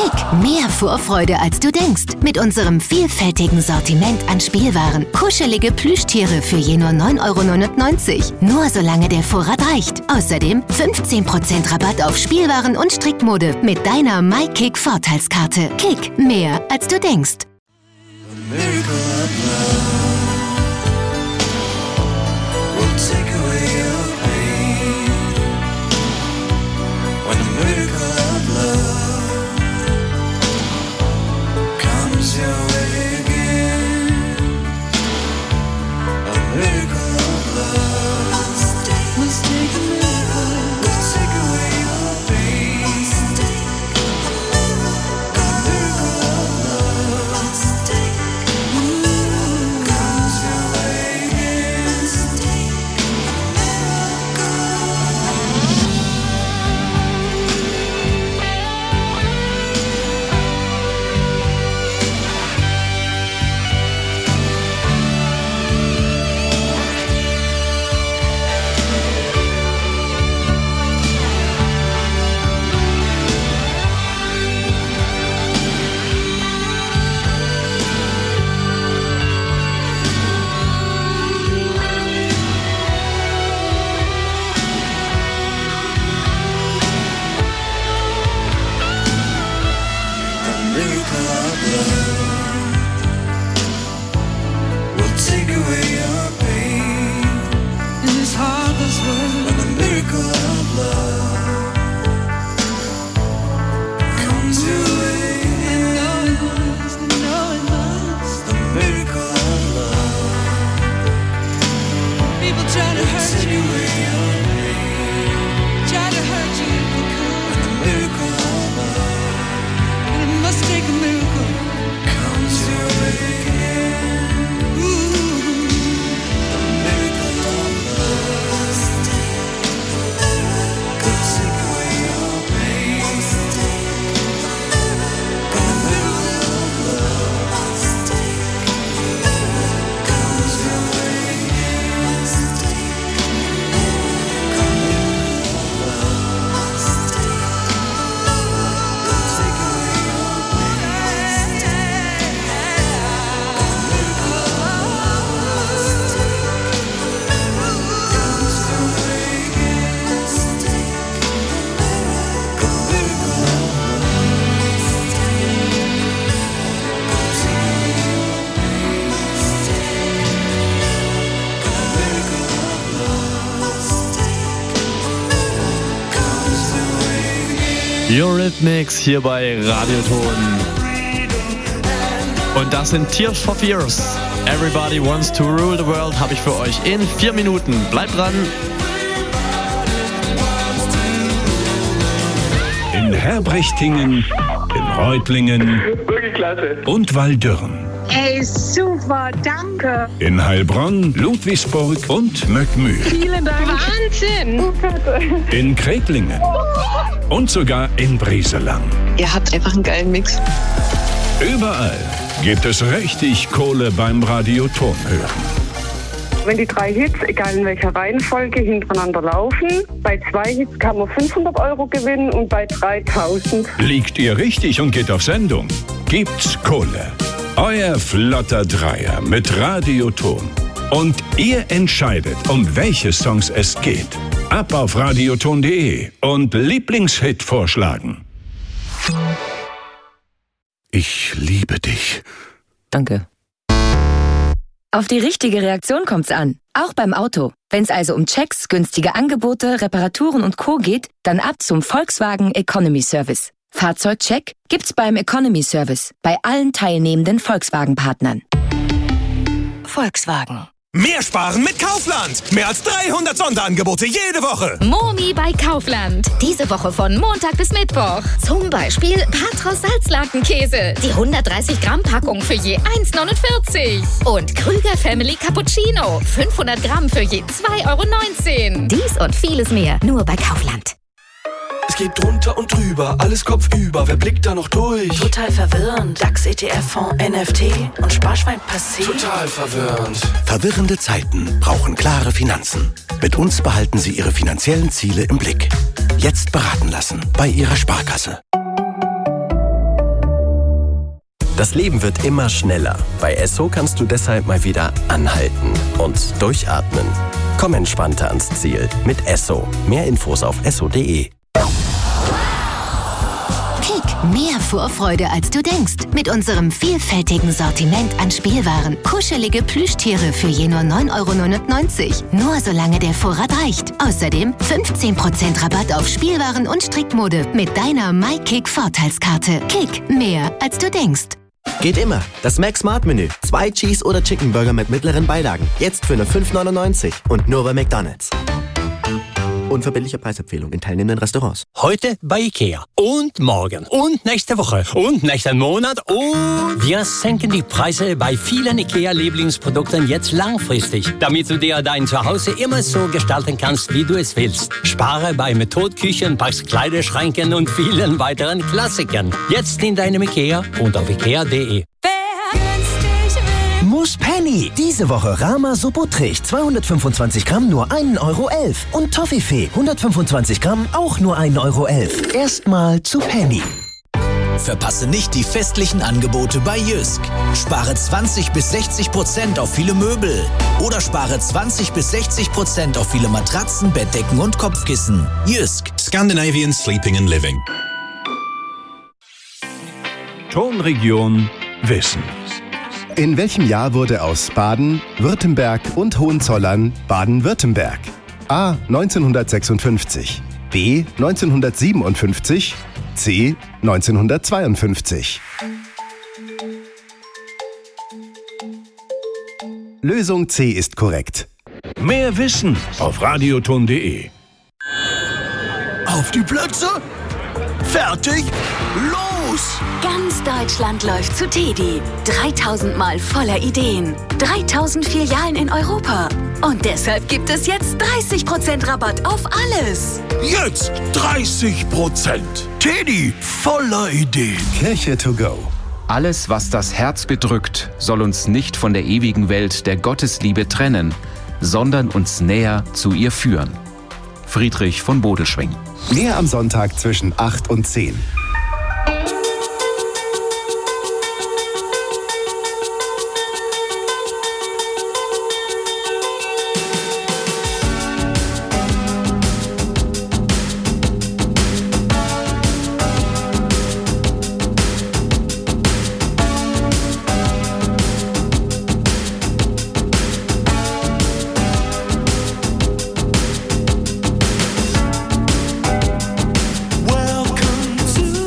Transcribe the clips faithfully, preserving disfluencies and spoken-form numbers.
Kick, mehr Vorfreude als du denkst. Mit unserem vielfältigen Sortiment an Spielwaren. Kuschelige Plüschtiere für je nur neun Euro neunundneunzig. Nur solange der Vorrat reicht. Außerdem fünfzehn Prozent Rabatt auf Spielwaren und Strickmode mit deiner MyKick-Vorteilskarte. Kick, mehr als du denkst. Eurythmics hier bei Radioton. Und das sind Tears for Fears. Everybody Wants to Rule the World habe ich für euch in vier Minuten. Bleibt dran. In Herbrechtingen, in Reutlingen und Waldürn. Ey, super, danke. In Heilbronn, Ludwigsburg und Möckmühl. Vielen Dank. Wahnsinn. In Kretlingen und sogar in Brieselang. Ihr habt einfach einen geilen Mix. Überall gibt es richtig Kohle beim Radioton hören. Wenn die drei Hits, egal in welcher Reihenfolge, hintereinander laufen, bei zwei Hits kann man fünfhundert Euro gewinnen und bei dreitausend. Liegt ihr richtig und geht auf Sendung, gibt's Kohle. Euer flotter Dreier mit Radioton. Und ihr entscheidet, um welche Songs es geht. Ab auf radioton punkt de und Lieblingshit vorschlagen. Ich liebe dich. Danke. Auf die richtige Reaktion kommt's an. Auch beim Auto. Wenn's also um Checks, günstige Angebote, Reparaturen und Co. geht, dann ab zum Volkswagen Economy Service. Fahrzeugcheck gibt's beim Economy Service bei allen teilnehmenden Volkswagen-Partnern. Volkswagen. Mehr sparen mit Kaufland. Mehr als dreihundert Sonderangebote jede Woche. Momi bei Kaufland. Diese Woche von Montag bis Mittwoch. Zum Beispiel Patros Salzlakenkäse. Die hundertdreißig Gramm Packung für je eins neunundvierzig. Und Krüger Family Cappuccino. fünfhundert Gramm für je zwei Euro neunzehn. Dies und vieles mehr nur bei Kaufland. Es geht drunter und drüber, alles kopfüber, wer blickt da noch durch? Total verwirrend, DAX, E T F-Fonds, N F T und Sparschwein passé. Total verwirrend. Verwirrende Zeiten brauchen klare Finanzen. Mit uns behalten Sie Ihre finanziellen Ziele im Blick. Jetzt beraten lassen bei Ihrer Sparkasse. Das Leben wird immer schneller. Bei Esso kannst du deshalb mal wieder anhalten und durchatmen. Komm entspannter ans Ziel mit Esso. Mehr Infos auf esso punkt de. Kick, mehr Vorfreude als du denkst. Mit unserem vielfältigen Sortiment an Spielwaren. Kuschelige Plüschtiere für je nur neun Euro neunundneunzig. Nur solange der Vorrat reicht. Außerdem fünfzehn Prozent Rabatt auf Spielwaren und Strickmode mit deiner MyKick-Vorteilskarte. Kick, mehr als du denkst. Geht immer. Das Mac Smart Menü. Zwei Cheese- oder Chicken Burger mit mittleren Beilagen. Jetzt für nur fünf neunundneunzig. Und nur bei McDonald's. Unverbindliche Preisempfehlung in teilnehmenden Restaurants. Heute bei Ikea. Und morgen. Und nächste Woche. Und nächsten Monat. Und wir senken die Preise bei vielen Ikea-Lieblingsprodukten jetzt langfristig. Damit du dir dein Zuhause immer so gestalten kannst, wie du es willst. Spare bei Methodküchen, Pax Kleiderschränken und vielen weiteren Klassikern. Jetzt in deinem Ikea und auf ikea punkt de. Muss Penny. Diese Woche Rama Subotrich zweihundertfünfundzwanzig Gramm nur ein Euro elf. Und Toffifee hundertfünfundzwanzig Gramm auch nur ein Euro elf. Erstmal zu Penny. Verpasse nicht die festlichen Angebote bei Jysk. Spare zwanzig bis sechzig Prozent auf viele Möbel. Oder spare zwanzig bis sechzig Prozent auf viele Matratzen, Bettdecken und Kopfkissen. Jysk. Scandinavian Sleeping and Living. Tonregion Wissen. In welchem Jahr wurde aus Baden, Württemberg und Hohenzollern Baden-Württemberg? A. neunzehnhundertsechsundfünfzig, B. neunzehnhundertsiebenundfünfzig, C. neunzehnhundertzweiundfünfzig. Lösung C ist korrekt. Mehr Wissen auf radioton punkt de. Auf die Plätze, fertig, los! Ganz Deutschland läuft zu Teddy. dreitausend Mal voller Ideen. dreitausend Filialen in Europa. Und deshalb gibt es jetzt dreißig Prozent Rabatt auf alles. Jetzt dreißig Prozent. Teddy, voller Ideen. Kirche to go. Alles, was das Herz bedrückt, soll uns nicht von der ewigen Welt der Gottesliebe trennen, sondern uns näher zu ihr führen. Friedrich von Bodelschwingh. Mehr am Sonntag zwischen acht und zehn. Welcome to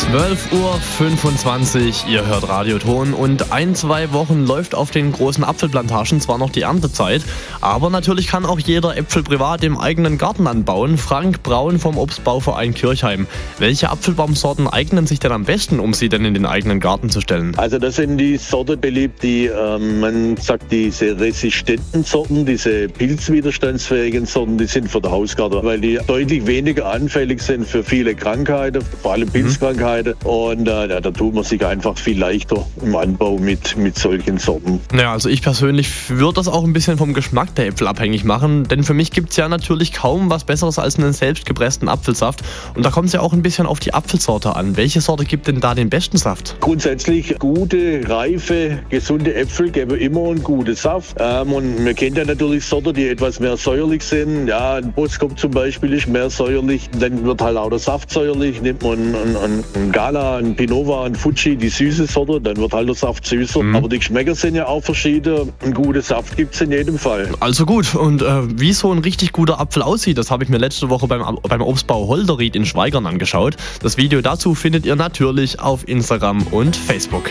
zwölf Uhr fünfundzwanzig, ihr hört Radioton und ein, zwei Wochen läuft auf den großen Apfelplantagen zwar noch die Erntezeit, aber natürlich kann auch jeder Äpfel privat im eigenen Garten anbauen. Frank Braun vom Obstbauverein Kirchheim. Welche Apfelbaumsorten eignen sich denn am besten, um sie denn in den eigenen Garten zu stellen? Also das sind die Sorten beliebt, die, äh, man sagt, diese resistenten Sorten, diese pilzwiderstandsfähigen Sorten, die sind für den Hausgarten, weil die deutlich weniger anfällig sind für viele Krankheiten, vor allem Pilzkrankheiten. Und äh, da tut man sich einfach viel leichter im Anbau mit, mit solchen Sorten. Ja, also ich persönlich würde das auch ein bisschen vom Geschmack der Äpfel abhängig machen, denn für mich gibt es ja natürlich kaum was Besseres als einen selbstgepressten Apfelsaft. Und da kommt es ja auch ein bisschen auf die Apfelsorte an. Welche Sorte gibt denn da den besten Saft? Grundsätzlich gute, reife, gesunde Äpfel geben immer einen guten Saft. Ähm, und man kennt ja natürlich Sorten, die etwas mehr säuerlich sind. Ja, ein Boskop zum Beispiel ist mehr säuerlich. Dann wird halt auch der Saft säuerlich. Nimmt man einen, einen, einen Gala, ein Pinova, ein Fuji, die süße Sorte, dann wird halt der Saft süßer. Mhm. Aber die Geschmäcker sind ja auch verschieden. Ein guter Saft gibt es in jedem Fall. Also gut, und äh, wie so ein richtig guter Apfel aussieht, das habe ich mir letzte Woche beim, beim Obstbau Holderried in Schweigern angeschaut. Das Video dazu findet ihr natürlich auf Instagram und Facebook.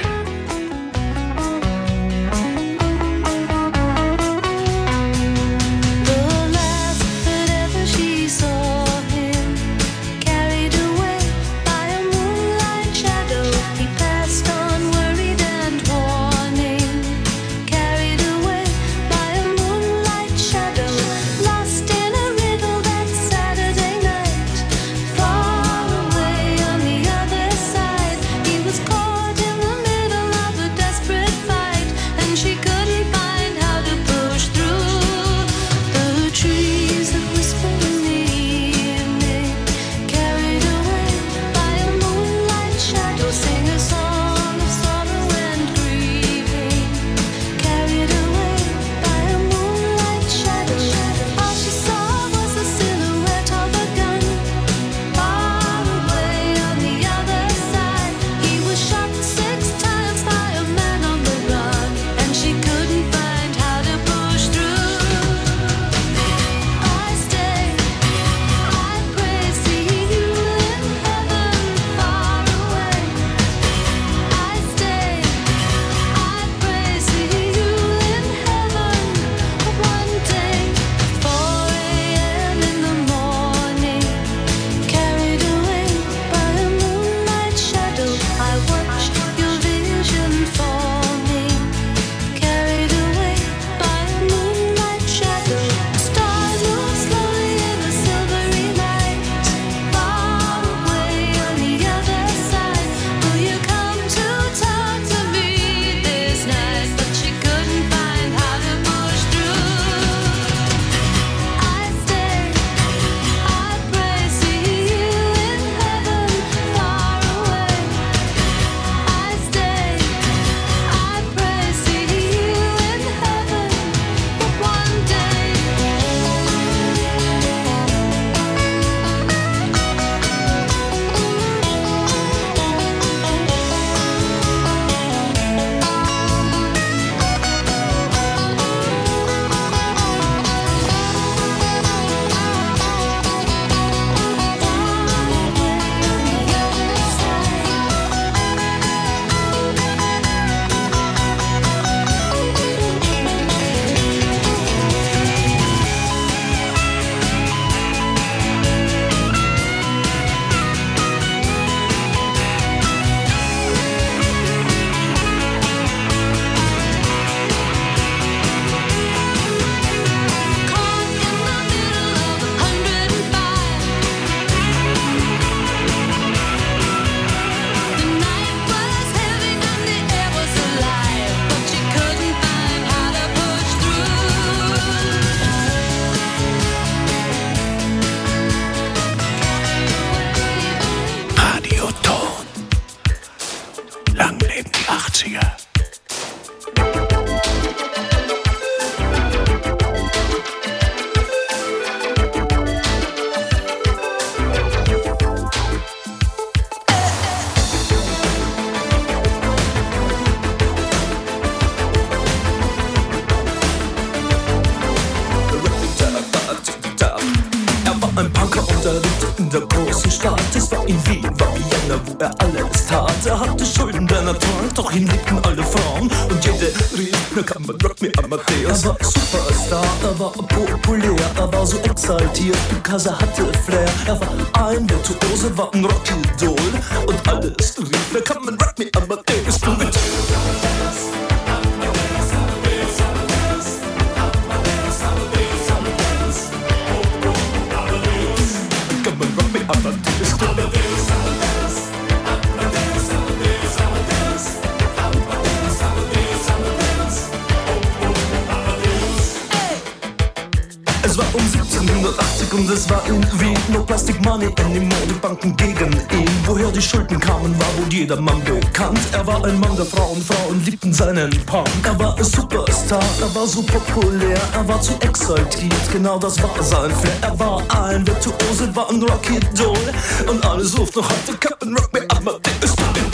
der großen Stadt. Es war in Wien, war Vienna, wo er alles tat. Er hatte Schulden, denn er trank, doch ihn liebten alle Frauen. Und jede rief, na kann man Rock Me Amadeus. Er war Superstar, er war populär, er war so exaltiert, because er hatte Flair. Er war ein Virtuose, war ein Rockidol. Und alles rief, na kann man Rock Me Amadeus. Du mit Es war um siebzehnhundertachtzig und es war in Wien. No Plastic Money anymore, die Banken gegen ihn. Woher die Schulden kamen, war wohl jedermann bekannt. Er war ein Mann der Frauen, Frauen liebten seinen Punk. Er war ein Superstar, er war so populär, er war zu exaltiert, genau das war sein Flair. Er war ein Virtuose, war ein Rockidol. Und alle suchten noch heute Captain Rock Me Amadeus.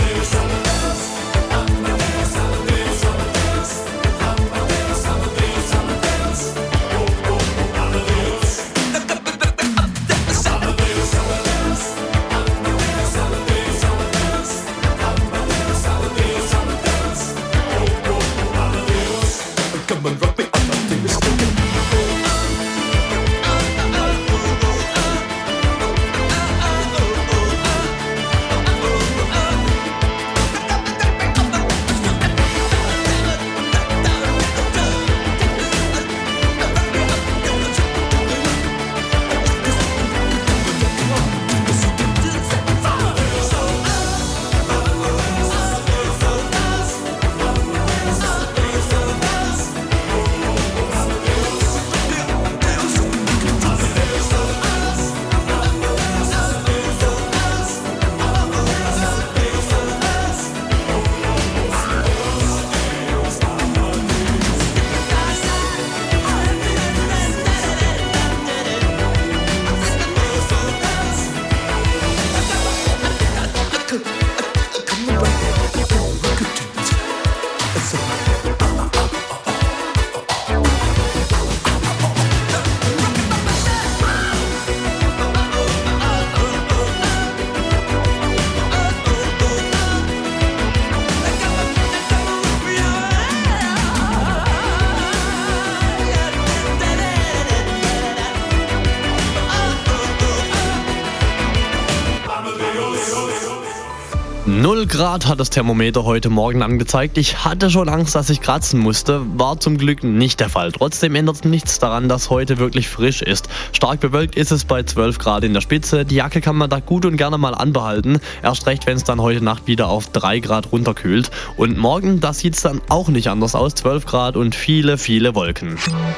null Grad hat das Thermometer heute Morgen angezeigt. Ich hatte schon Angst, dass ich kratzen musste. War zum Glück nicht der Fall. Trotzdem ändert nichts daran, dass heute wirklich frisch ist. Stark bewölkt ist es bei zwölf Grad in der Spitze. Die Jacke kann man da gut und gerne mal anbehalten. Erst recht, wenn es dann heute Nacht wieder auf drei Grad runterkühlt. Und morgen, da sieht es dann auch nicht anders aus. zwölf Grad und viele, viele Wolken.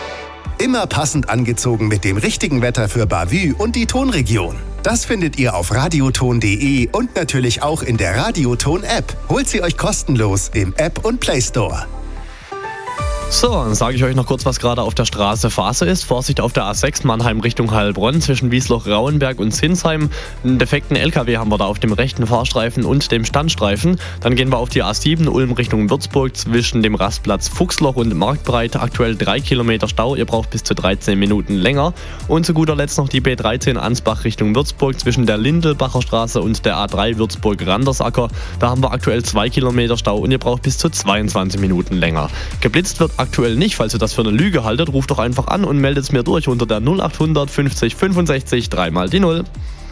Immer passend angezogen mit dem richtigen Wetter für Bavü und die Tonregion. Das findet ihr auf radioton punkt de und natürlich auch in der Radioton-App. Holt sie euch kostenlos im App und Play Store. So, dann sage ich euch noch kurz, was gerade auf der Straße Phase ist. Vorsicht auf der A sechs Mannheim Richtung Heilbronn zwischen Wiesloch-Rauenberg und Sinsheim. Einen defekten L K W haben wir da auf dem rechten Fahrstreifen und dem Standstreifen. Dann gehen wir auf die A sieben Ulm Richtung Würzburg zwischen dem Rastplatz Fuchsloch und Marktbreite. Aktuell drei Kilometer Stau, ihr braucht bis zu dreizehn Minuten länger. Und zu guter Letzt noch die B dreizehn Ansbach Richtung Würzburg zwischen der Lindelbacher Straße und der A drei Würzburg-Randersacker. Da haben wir aktuell zwei Kilometer Stau und ihr braucht bis zu zweiundzwanzig Minuten länger. Geblitzt wird aktuell nicht. Falls ihr das für eine Lüge haltet, ruft doch einfach an und meldet es mir durch unter der null acht hundert fünfzig fünfundsechzig dreimal die null.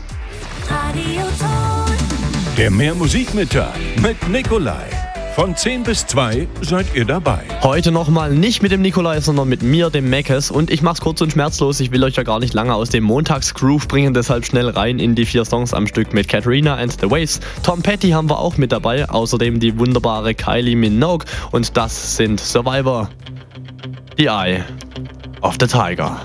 Der Mehr Musikmittag mit Nikolai. Von zehn bis zwei seid ihr dabei. Heute nochmal nicht mit dem Nikolai, sondern mit mir, dem Meckes. Und ich mach's kurz und schmerzlos. Ich will euch ja gar nicht lange aus dem Montagsgroove bringen, deshalb schnell rein in die vier Songs am Stück mit Katrina and the Waves. Tom Petty haben wir auch mit dabei. Außerdem die wunderbare Kylie Minogue. Und das sind Survivor. The Eye of the Tiger.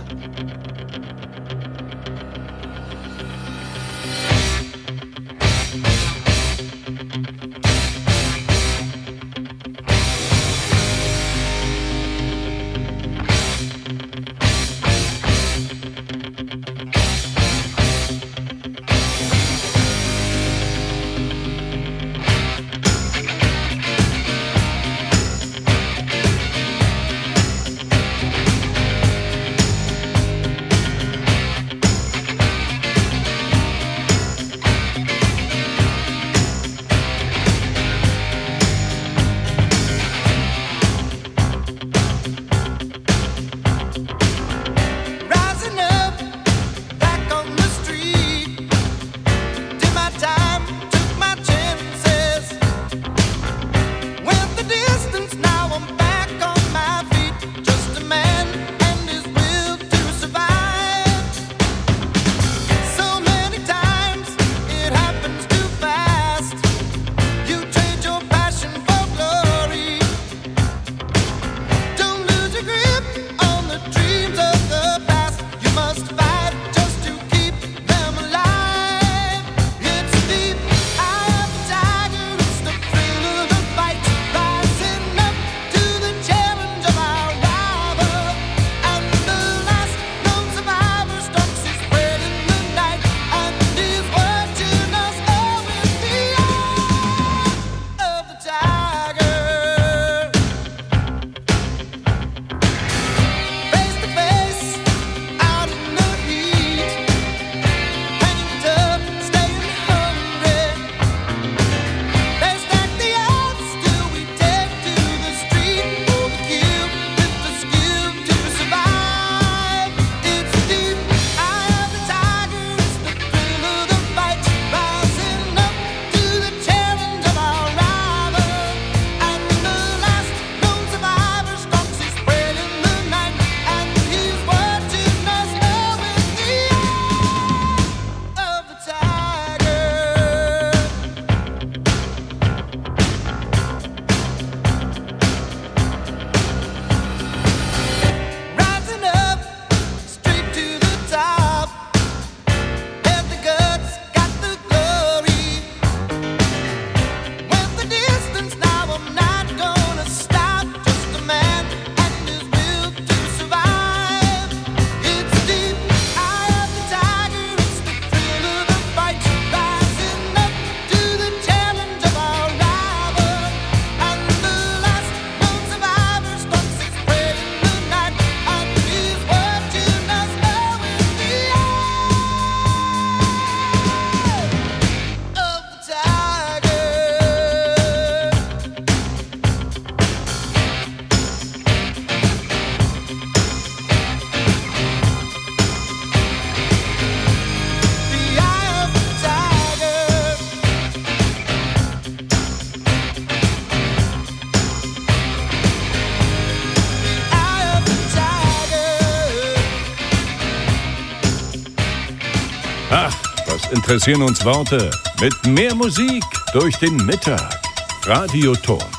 Ach, was interessieren uns Worte? Mit mehr Musik durch den Mittag. Radio Ton.